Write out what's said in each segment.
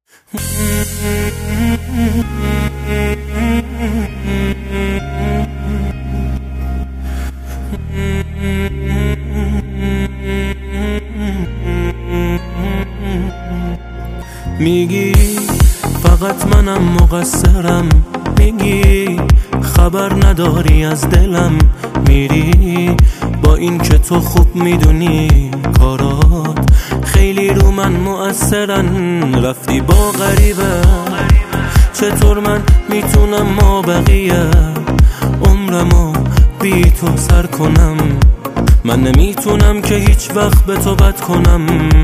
میگی فقط منم مقصرم، میگی خبر نداری از دلم، میری با این که تو خوب میدونی کارات خیلی رو من مؤثرن. رفتی با غریبه، چطور من میتونم ما بقیه عمرمو بی تو سر کنم؟ من نمیتونم که هیچ وقت به تو بد کنم.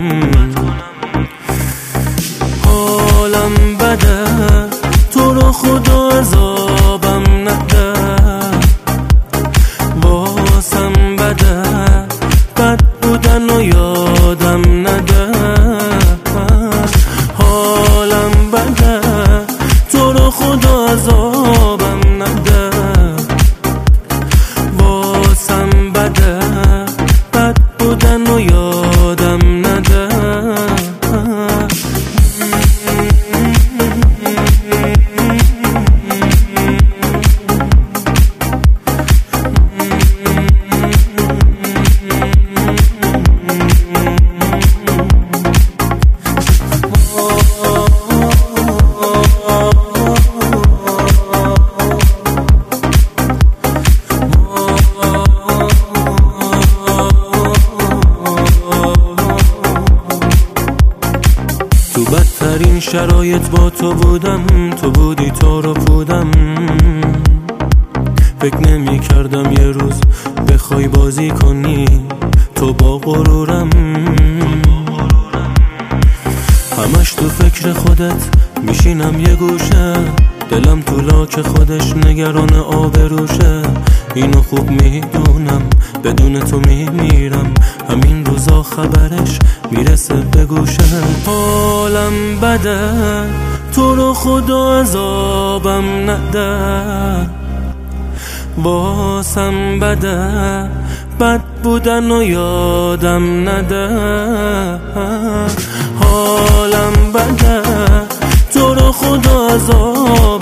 حالم بده، تو رو خدا عذابم نده، واسم بده بد بودن و یادم نده. حالم بده، تو رو خدا عذابم نده، واسم بده بد بودن و یادم نده. تو بدترین شرایط با تو بودم، تو بودی تو رو بودم. فکر نمی کردم یه روز بخوای بازی کنی تو با غرورم. همش تو فکر خودت میشینم یه گوشه، دلم تو لاک خودش نگران آبروشه. اینو خوب میدونم بدون تو میمیرم، همین روزا خبرش میرسه به گوشه. حالم بده، تو رو خدا عذابم نده، واسم بده بد بودن و یادم نده. حالم بده، تو رو خدا عذاب